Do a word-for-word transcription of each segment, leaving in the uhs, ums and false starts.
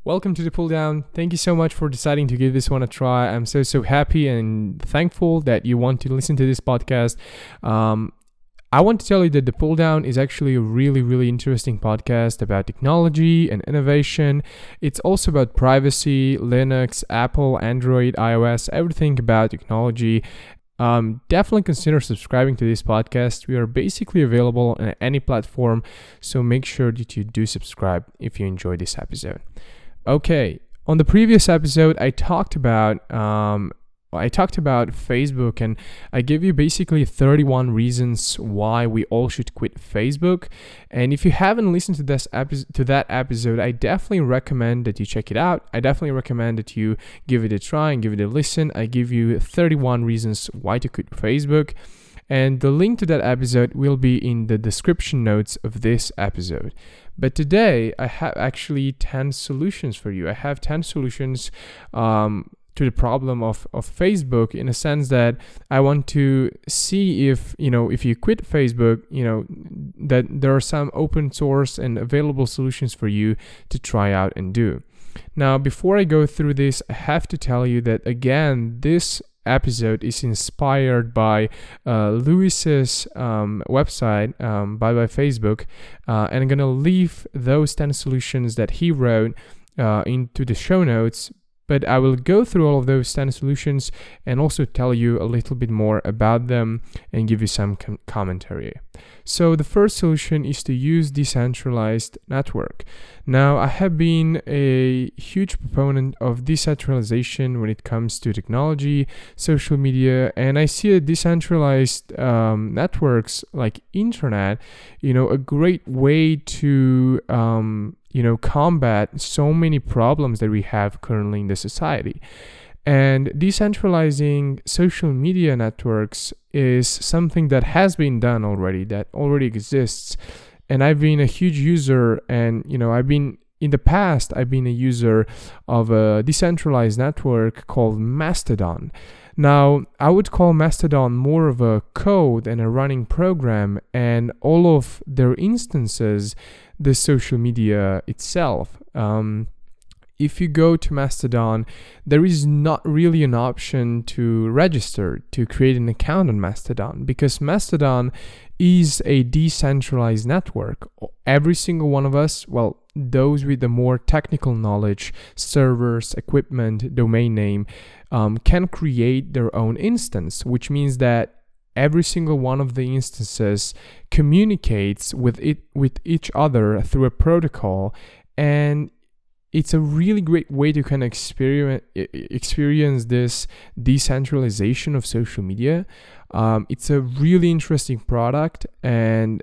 Welcome to the pull down. Thank you so much for deciding to give this one a try. I'm so, so happy and thankful that you want to listen to this podcast. Um, I want to tell you that the pull down is actually a really, really interesting podcast about technology and innovation. It's also about privacy, Linux, Apple, Android, iOS, everything about technology. Um, definitely consider subscribing to this podcast. We are basically available on any platform, so make sure that you do subscribe if you enjoyed this episode. Okay, on the previous episode, I talked about um, I talked about Facebook, and I gave you basically thirty-one reasons why we all should quit Facebook. And if you haven't listened to this epi- to that episode, I definitely recommend that you check it out. I definitely recommend that you give it a try and give it a listen. I give you thirty-one reasons why to quit Facebook. And the link to that episode will be in the description notes of this episode. But today, I have actually ten solutions for you. I have ten solutions um, to the problem of, of Facebook, in a sense that I want to see if, you know, if you quit Facebook, you know, that there are some open source and available solutions for you to try out and do. Now, before I go through this, I have to tell you that, again, this episode is inspired by uh, Lewis's um, website, um, Bye Bye Facebook, uh, and I'm gonna leave those ten solutions that he wrote uh, into the show notes. But I will go through all of those ten solutions and also tell you a little bit more about them and give you some com- commentary. So the first solution is to use decentralized network. Now, I have been a huge proponent of decentralization when it comes to technology, social media, and I see a decentralized um, networks like internet, you know, a great way to um, you know, combat so many problems that we have currently in the society. And decentralizing social media networks is something that has been done already, that already exists. And I've been a huge user, and, you know, I've been, in the past, I've been a user of a decentralized network called Mastodon. Now, I would call Mastodon more of a code and a running program, and all of their instances, the social media itself. Um, if you go to Mastodon, there is not really an option to register, to create an account on Mastodon, because Mastodon is a decentralized network. Every single one of us, well, those with the more technical knowledge, servers, equipment, domain name, um, can create their own instance, which means that every single one of the instances communicates with it with each other through a protocol, and it's a really great way to kind of experience experience this decentralization of social media. Um, it's a really interesting product and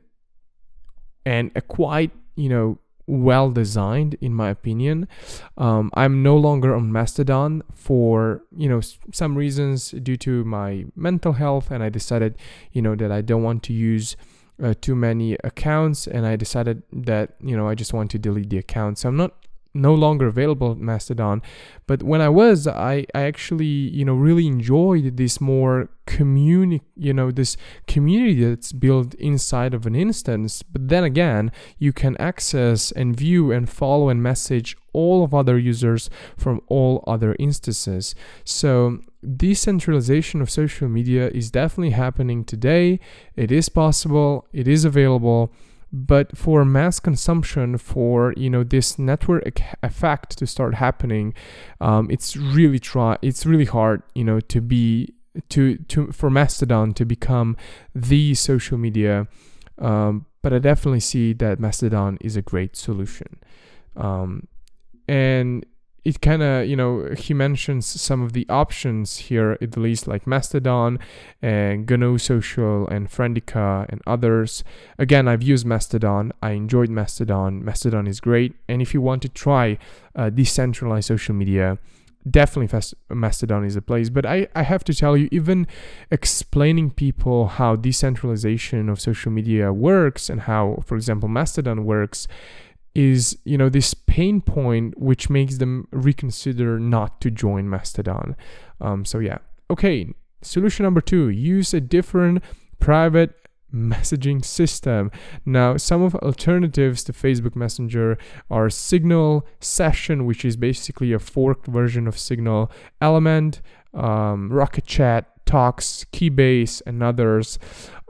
and a quite, you know, well designed, in my opinion. Um, I'm no longer on Mastodon for, you know, s- some reasons due to my mental health, and I decided, you know, that I don't want to use uh, too many accounts, and I decided that, you know, I just want to delete the account. So I'm not no longer available at Mastodon, but when I was, I, I actually, you know, really enjoyed this more community, you know, this community that's built inside of an instance. But then again, you can access and view and follow and message all of other users from all other instances. So decentralization of social media is definitely happening today. It is possible, it is available. But for mass consumption, for, you know, this network effect to start happening, um, it's really try it's really hard, you know, to be to to for Mastodon to become the social media. Um, but I definitely see that Mastodon is a great solution, um, and it kind of, you know, he mentions some of the options here, at least, like Mastodon and G N U Social and Friendica and others. Again, I've used Mastodon. I enjoyed Mastodon. Mastodon is great. And if you want to try uh, decentralized social media, definitely fast- Mastodon is a place. But I, I have to tell you, even explaining people how decentralization of social media works and how, for example, Mastodon works, is, you know, this pain point which makes them reconsider not to join Mastodon. Um, so yeah. Okay, solution number two, use a different private messaging system. Now, some of alternatives to Facebook Messenger are Signal, Session, which is basically a forked version of Signal, Element, um, Rocket Chat, Talks, Keybase, and others.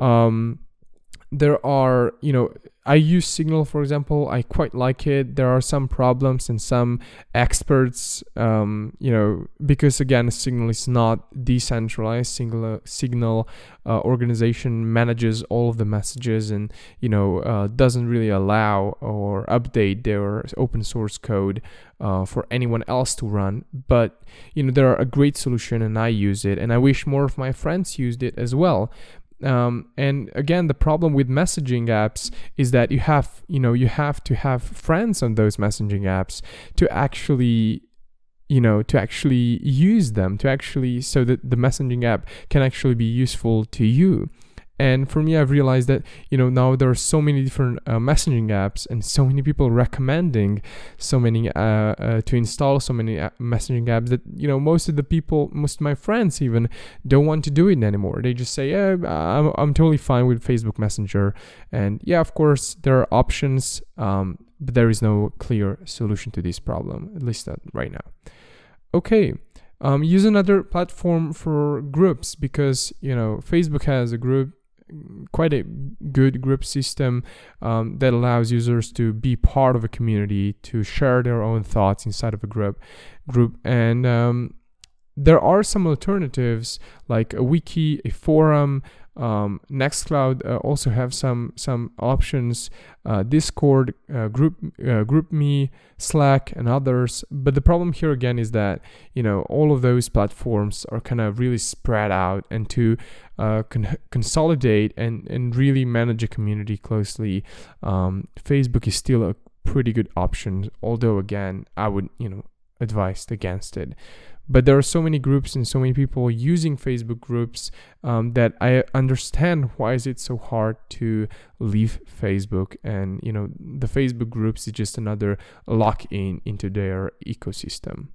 Um, there are, you know, I use Signal, for example. I quite like it. There are some problems and some experts, um, you know, because again, Signal is not decentralized. Signal, Signal uh, organization manages all of the messages and, you know, uh, doesn't really allow or update their open source code uh, for anyone else to run. But, you know, they're a great solution and I use it, and I wish more of my friends used it as well. Um, and again, the problem with messaging apps is that you have, you know, you have to have friends on those messaging apps to actually, you know, to actually use them, to actually, so that the messaging app can actually be useful to you. And for me, I've realized that, you know, now there are so many different uh, messaging apps and so many people recommending so many uh, uh, to install so many uh, messaging apps that, you know, most of the people, most of my friends even don't want to do it anymore. They just say, yeah, I'm, I'm totally fine with Facebook Messenger. And yeah, of course, there are options, um, but there is no clear solution to this problem, at least not right now. Okay. Um, use another platform for groups because, you know, Facebook has a group, quite a good group system um, that allows users to be part of a community, to share their own thoughts inside of a group group and um, there are some alternatives like a wiki, a forum. um, Nextcloud uh, also have some some options, uh, Discord, uh, group uh, GroupMe, Slack, and others. But the problem here again is that, you know, all of those platforms are kind of really spread out, and to uh, con- consolidate and and really manage a community closely, um, Facebook is still a pretty good option. Although again, I would, you know, advise against it. But there are so many groups and so many people using Facebook groups um, that I understand why is it so hard to leave Facebook. And, you know, the Facebook groups is just another lock-in into their ecosystem.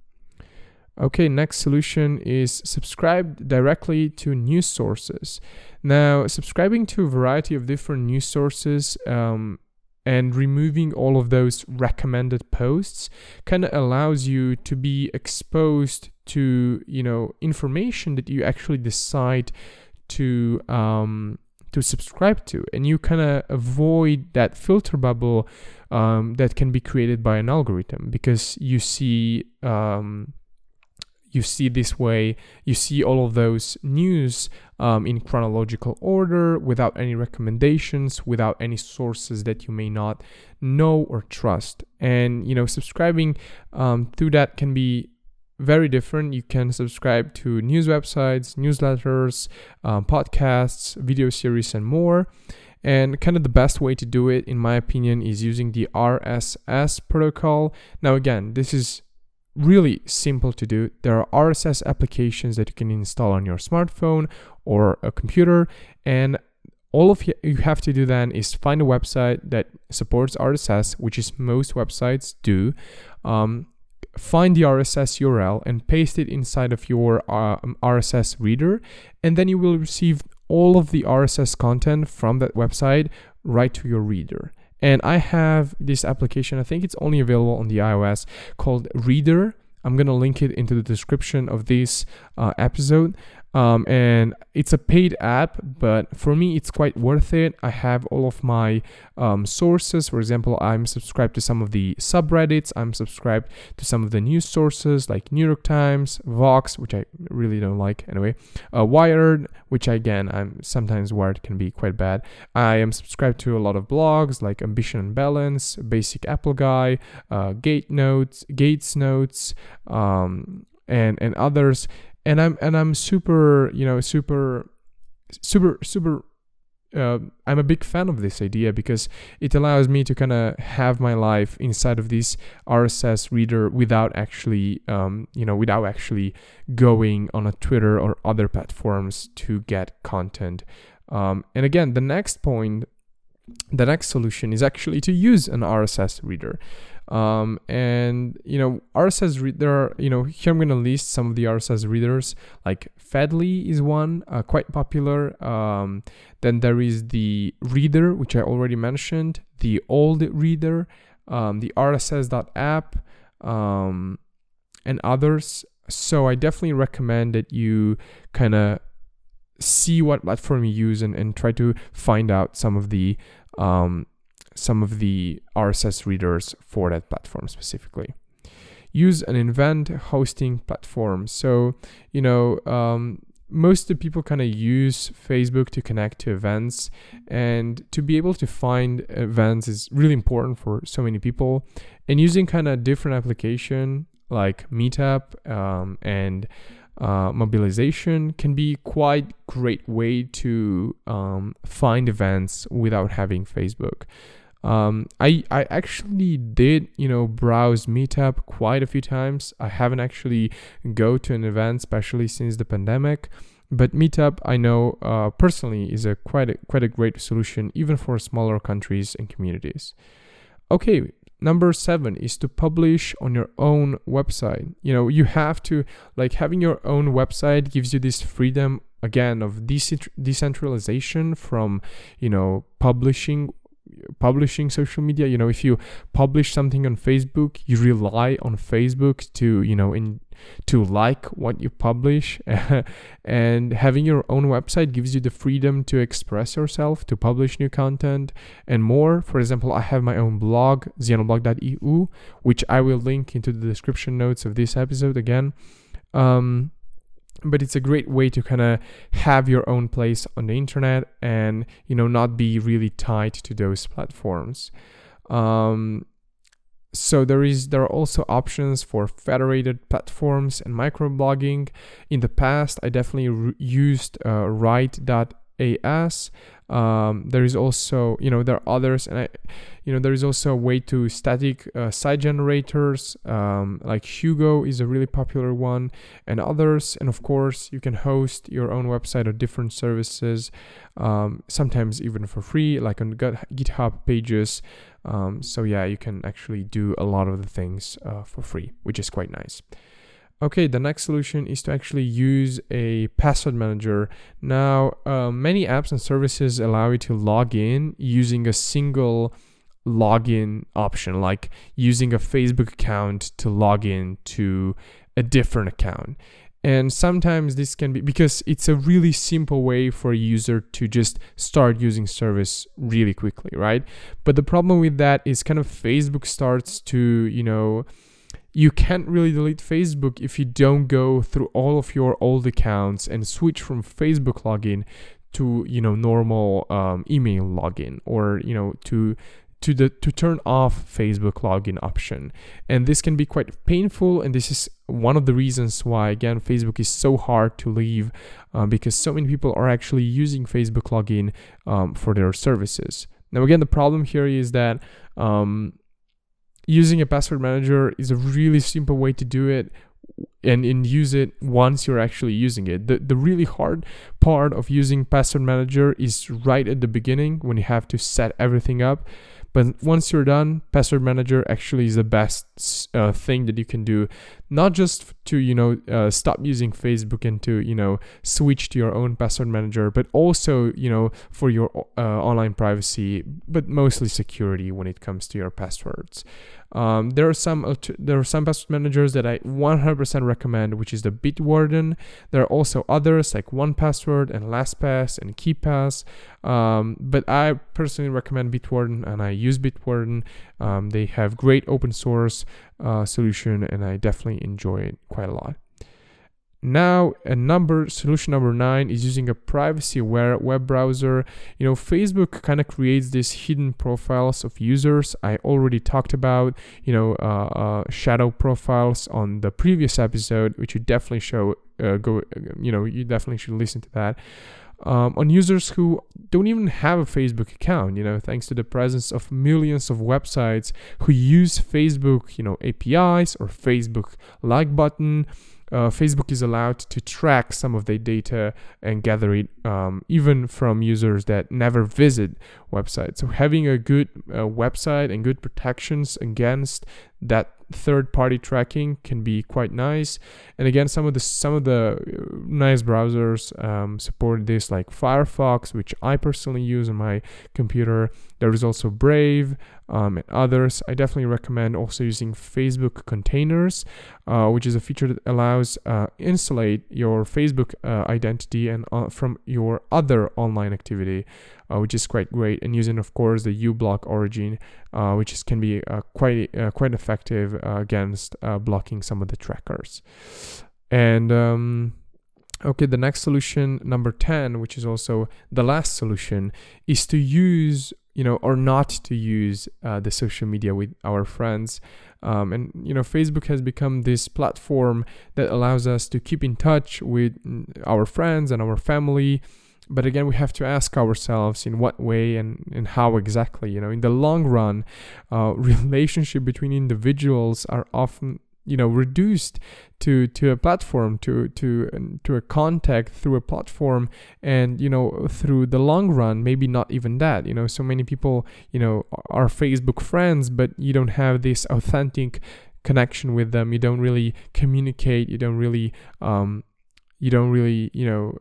Okay, next solution is subscribe directly to news sources. Now, subscribing to a variety of different news sources um, and removing all of those recommended posts kind of allows you to be exposed to, you know, information that you actually decide to um, to subscribe to, and you kind of avoid that filter bubble um, that can be created by an algorithm, because you see um, you see this way, you see all of those news um, in chronological order, without any recommendations, without any sources that you may not know or trust. And, you know, subscribing um, through that can be very different. You can subscribe to news websites, newsletters, um, podcasts, video series, and more. And kind of the best way to do it, in my opinion, is using the R S S protocol. Now, again, this is really simple to do. There are R S S applications that you can install on your smartphone or a computer, and all of you have to do then is find a website that supports R S S, which is most websites do. Um, find the R S S U R L and paste it inside of your uh, R S S reader, and then you will receive all of the R S S content from that website right to your reader. And I have this application, I think it's only available on the iOS, called Reader. I'm going to link it into the description of this uh, episode. Um, and it's a paid app, but for me, it's quite worth it. I have all of my um, sources. For example, I'm subscribed to some of the subreddits. I'm subscribed to some of the news sources like New York Times, Vox, which I really don't like anyway, uh, Wired, which again, I'm sometimes Wired can be quite bad. I am subscribed to a lot of blogs like Ambition and Balance, Basic Apple Guy, uh, Gate Notes, Gates Notes, um, and and others. And I'm and I'm super, you know, super, super, super. Uh, I'm a big fan of this idea because it allows me to kind of have my life inside of this R S S reader without actually, um, you know, without actually going on a Twitter or other platforms to get content. Um, and again, the next point. The next solution is actually to use an R S S reader. Um, and you know, R S S re- there are, you know, here I'm gonna list some of the R S S readers. Like Fedly is one, uh, quite popular. Um, then there is the Reader, which I already mentioned, the Old Reader, um, the R S S dot app, um, and others. So I definitely recommend that you kind of see what platform you use and, and try to find out some of the um, some of the R S S readers for that platform specifically. Use an event hosting platform. So, you know, um, most of the people kind of use Facebook to connect to events, and to be able to find events is really important for so many people. And using kind of different application like Meetup um, and uh, Mobilization can be quite great way to um, find events without having Facebook. Um, I, I actually did, you know, browse Meetup quite a few times. I haven't actually go to an event, especially since the pandemic. But Meetup, I know uh, personally, is a quite a, quite a great solution, even for smaller countries and communities. Okay, number seven is to publish on your own website. You know, you have to, like, having your own website gives you this freedom, again, of decent- decentralization from, you know, publishing publishing social media. You know, if you publish something on Facebook, you rely on Facebook to, you know, in to like what you publish. And having your own website gives you the freedom to express yourself, to publish new content and more. For example, I have my own blog, xenoblog dot e u, which I will link into the description notes of this episode again. Um, but it's a great way to kind of have your own place on the internet and, you know, not be really tied to those platforms. Um, so there is there are also options for federated platforms and microblogging. In the past, I definitely re- used uh, write dot a s. Um, there is also, you know, there are others, and I, you know, there is also a way to static uh, site generators, um, like Hugo is a really popular one, and others. And of course, you can host your own website or different services, um, sometimes even for free, like on GitHub pages. Um, so yeah, you can actually do a lot of the things uh, for free, which is quite nice. Okay, the next solution is to actually use a password manager. Now, uh, many apps and services allow you to log in using a single login option, like using a Facebook account to log in to a different account. And sometimes this can be, because it's a really simple way for a user to just start using service really quickly, right? But the problem with that is kind of Facebook starts to, you know, you can't really delete Facebook if you don't go through all of your old accounts and switch from Facebook login to, you know, normal um, email login, or, you know, to to the to turn off Facebook login option. And this can be quite painful, and this is one of the reasons why, again, Facebook is so hard to leave, uh, because so many people are actually using Facebook login um, for their services. Now, again, the problem here is that um, using a password manager is a really simple way to do it, and, and use it once you're actually using it. The the really hard part of using password manager is right at the beginning, when you have to set everything up. But once you're done, password manager actually is the best uh, thing that you can do, not just to, you know, uh, stop using Facebook and to, you know, switch to your own password manager, but also, you know, for your uh, online privacy, but mostly security when it comes to your passwords. Um, there are some alter- there are some password managers that I one hundred percent recommend, which is the Bitwarden. There are also others like one password and LastPass and KeePass. Um, but I personally recommend Bitwarden, and I use Bitwarden. Um, they have great open source uh, solution, and I definitely enjoy it quite a lot. Now, a number solution number nine is using a privacy-aware web browser. You know, Facebook kind of creates these hidden profiles of users. I already talked about, you know, uh, uh, shadow profiles on the previous episode, which you definitely show uh, go. You know, you definitely should listen to that. um, on users who don't even have a Facebook account, you know, thanks to the presence of millions of websites who use Facebook, you know, A P Is or Facebook like button. Uh, Facebook is allowed to track some of their data and gather it um, even from users that never visit websites. So having a good uh, website and good protections against that third-party tracking can be quite nice. And again, some of the some of the nice browsers um, support this, like Firefox, which I personally use on my computer. There is also Brave um, and others. I definitely recommend also using Facebook containers, uh, which is a feature that allows uh, insulate your Facebook uh, identity and uh, from your other online activity, uh, which is quite great. And using, of course, the uBlock origin, uh, which is, can be uh, quite uh, quite effective uh, against uh, blocking some of the trackers. And um, okay, the next solution, number ten, which is also the last solution, is to use, you know, or not to use uh, the social media with our friends. Um, and, you know, Facebook has become this platform that allows us to keep in touch with our friends and our family. But again, we have to ask ourselves in what way and, and how exactly. You know, in the long run, uh, relationship between individuals are often, you know, reduced to to a platform, to to to a contact through a platform, and, you know, through the long run, maybe not even that. You know, so many people, you know, are Facebook friends, but you don't have this authentic connection with them. You don't really communicate. You don't really, um, you don't really, you know,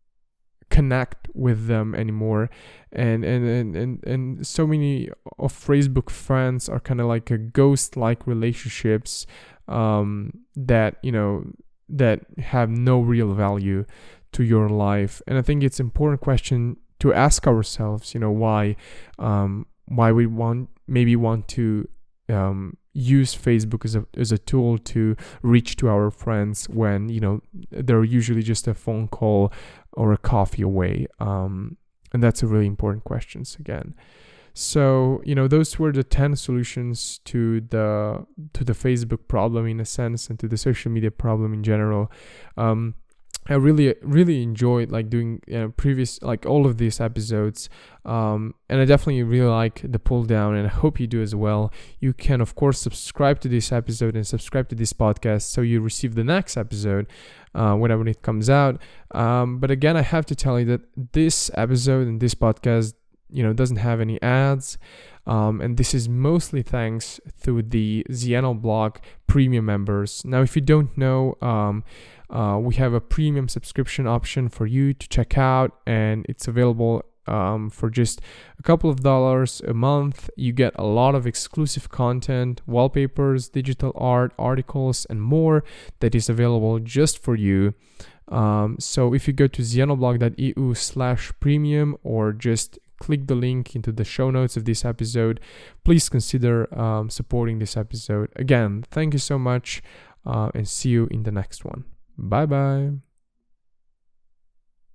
connect with them anymore. And and and and, and so many of Facebook friends are kind of like a ghost-like relationships um that, you know, that have no real value to your life. And I think it's an important question to ask ourselves, you know, why um why we want maybe want to um use Facebook as a as a tool to reach to our friends when, you know, they're usually just a phone call or a coffee away. Um, and that's a really important question again. So, you know, those were the ten solutions to the to the Facebook problem in a sense, and to the social media problem in general. Um, I really, really enjoyed like doing, you know, previous, like all of these episodes. Um, and I definitely really like the pull down, and I hope you do as well. You can, of course, subscribe to this episode and subscribe to this podcast so you receive the next episode uh, whenever it comes out. Um, but again, I have to tell you that this episode and this podcast, you know, doesn't have any ads. Um, and this is mostly thanks to the ZianoBlog premium members. Now, if you don't know, um, uh, we have a premium subscription option for you to check out, and it's available um, for just a couple of dollars a month. You get a lot of exclusive content, wallpapers, digital art, articles, and more that is available just for you. Um, so if you go to zianoblog.eu slash premium, or just click the link into the show notes of this episode, please consider um, supporting this episode. Again, thank you so much, uh, and see you in the next one. Bye bye.